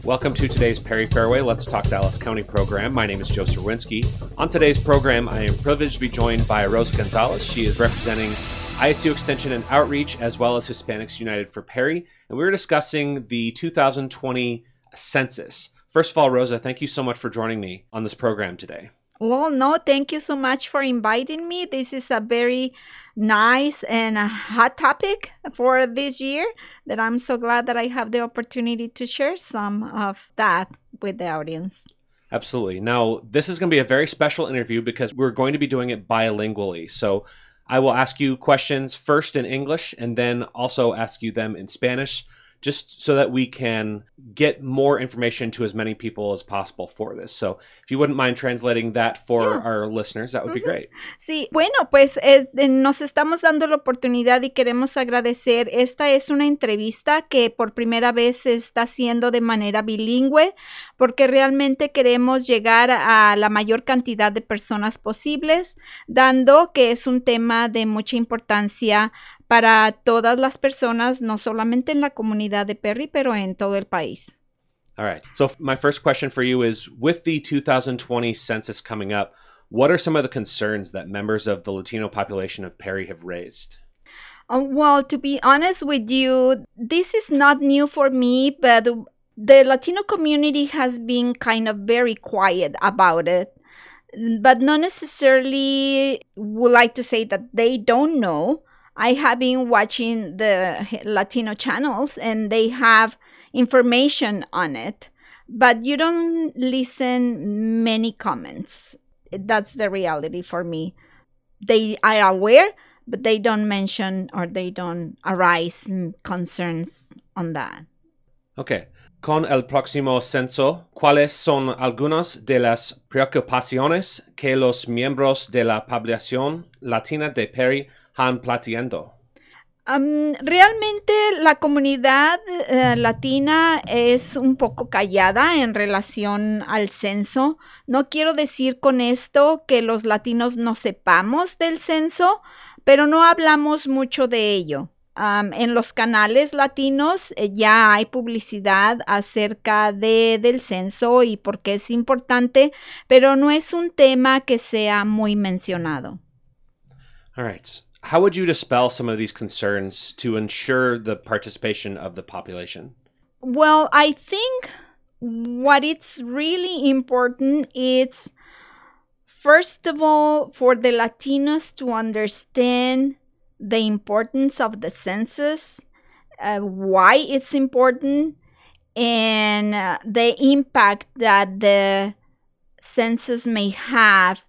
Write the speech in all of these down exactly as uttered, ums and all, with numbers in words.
Welcome to today's Perry Fairway Let's Talk Dallas County program. My name is Joe Serwinski. On today's program, I am privileged to be joined by Rosa Gonzalez. She is representing I S U Extension and Outreach as well as Hispanics United for Perry. And we were discussing the two thousand twenty census. First of all, Rosa, thank you so much for joining me on this program today. Well, no, thank you so much for inviting me. This is a very nice and a hot topic for this year that I'm so glad that I have the opportunity to share some of that with the audience. Absolutely. Now, this is going to be a very special interview because we're going to be doing it bilingually. So I will ask you questions first in English and then also ask you them in Spanish, just so that we can get more information to as many people as possible for this. So if you wouldn't mind translating that for Yeah. our listeners, that would be great. Sí, bueno, pues eh, eh, nos estamos dando la oportunidad y queremos agradecer. Esta es una entrevista que por primera vez se está haciendo de manera bilingüe porque realmente queremos llegar a la mayor cantidad de personas posibles, dando que es un tema de mucha importancia para todas las personas, no solamente en la comunidad de Perry, pero en todo el país. All right. So my first question for you is, with the two thousand twenty census coming up, what are some of the concerns that members of the Latino population of Perry have raised? Uh, well, to be honest with you, this is not new for me, but the Latino community has been kind of very quiet about it. But not necessarily would like to say that they don't know. I have been watching the Latino channels and they have information on it, but you don't listen many comments. That's the reality for me. They are aware, but they don't mention or they don't arise concerns on that. Okay. Con el próximo censo, ¿cuáles son algunas de las preocupaciones que los miembros de la población latina de Perry han planteado? Um, realmente la comunidad uh, latina es un poco callada en relación al censo. No quiero decir con esto que los latinos no sepamos del censo, pero no hablamos mucho de ello. Um, en los canales latinos eh, ya hay publicidad acerca de, del censo y por qué es importante, pero no es un tema que sea muy mencionado. All right. How would you dispel some of these concerns to ensure the participation of the population? Well, I think what it's really important is, first of all, for the Latinos to understand the importance of the census, uh, why it's important, and uh, the impact that the census may have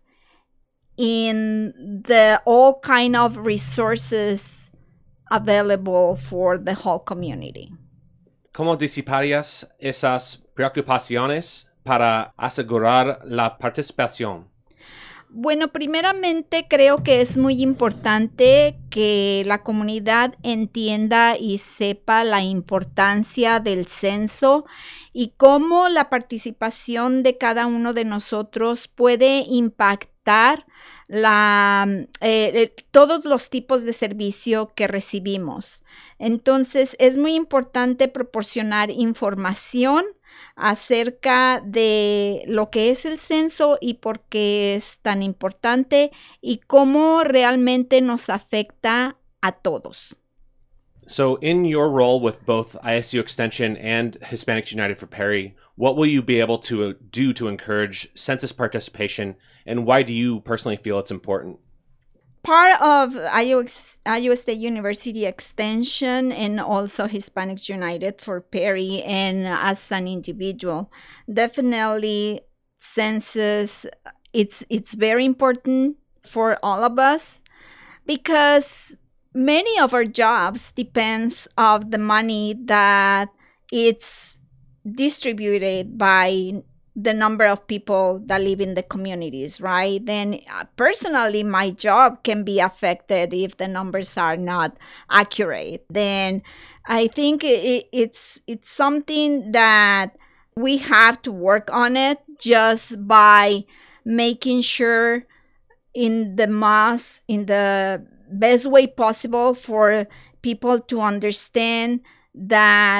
in the all kind of resources available for the whole community. ¿Cómo disiparías esas preocupaciones para asegurar la participación? Bueno, primeramente creo que es muy importante que la comunidad entienda y sepa la importancia del censo y cómo la participación de cada uno de nosotros puede impactar la, eh, todos los tipos de servicio que recibimos. Entonces, es muy importante proporcionar información acerca de lo que es el censo y por qué es tan importante y cómo realmente nos afecta a todos. So in your role with both I S U Extension and Hispanics United for Perry, what will you be able to do to encourage census participation, and why do you personally feel it's important? Part of Iowa State University Extension and also Hispanics United for Perry, and as an individual, definitely census, it's it's very important for all of us because many of our jobs depends of the money that it's distributed by the number of people that live in the communities, right? Then uh, personally, my job can be affected if the numbers are not accurate. Then I think it, it's it's something that we have to work on it just by making sure in the mass, in the best way possible for people to understand that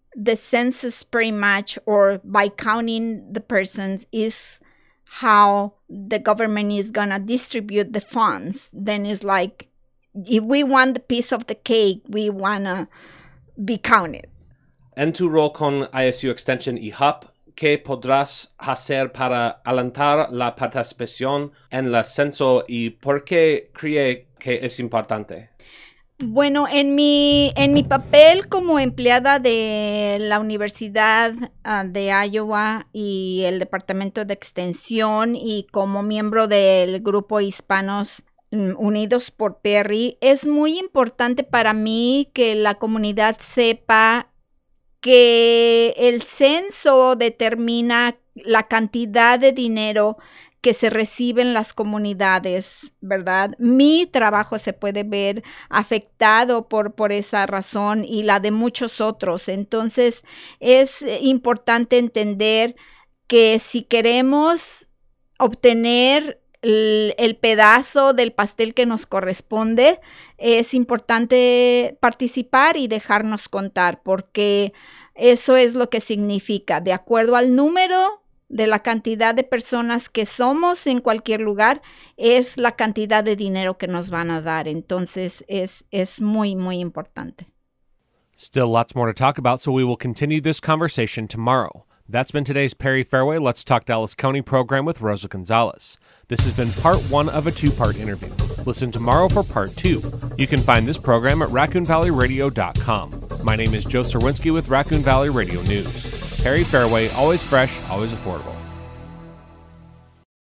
the census pretty much, or by counting the persons, is how the government is going to distribute the funds. Then it's like, if we want the piece of the cake, we want to be counted. En tu rol con I S U Extension y H U P, ¿qué podrás hacer para alentar la participación en el censo y por qué cree que es importante? Bueno, en mi, en mi papel como empleada de la Universidad uh, de Iowa y el Departamento de Extensión y como miembro del grupo Hispanos Unidos por Perry, es muy importante para mí que la comunidad sepa que el censo determina la cantidad de dinero que se recibe en las comunidades, ¿verdad? Mi trabajo se puede ver afectado por, por esa razón y la de muchos otros. Entonces, es importante entender que si queremos obtener el, el pedazo del pastel que nos corresponde, es importante participar y dejarnos contar, porque eso es lo que significa, de acuerdo al número de la cantidad de personas que somos en cualquier lugar, es la cantidad de dinero que nos van a dar. Entonces, es, es muy, muy importante. Still lots more to talk about, so we will continue this conversation tomorrow. That's been today's Perry Fairway Let's Talk Dallas County program with Rosa Gonzalez. This has been part one of a two-part interview. Listen tomorrow for part two. You can find this program at raccoon valley radio dot com. My name is Joe Serwinski with Raccoon Valley Radio News. Perry Fairway, always fresh, always affordable.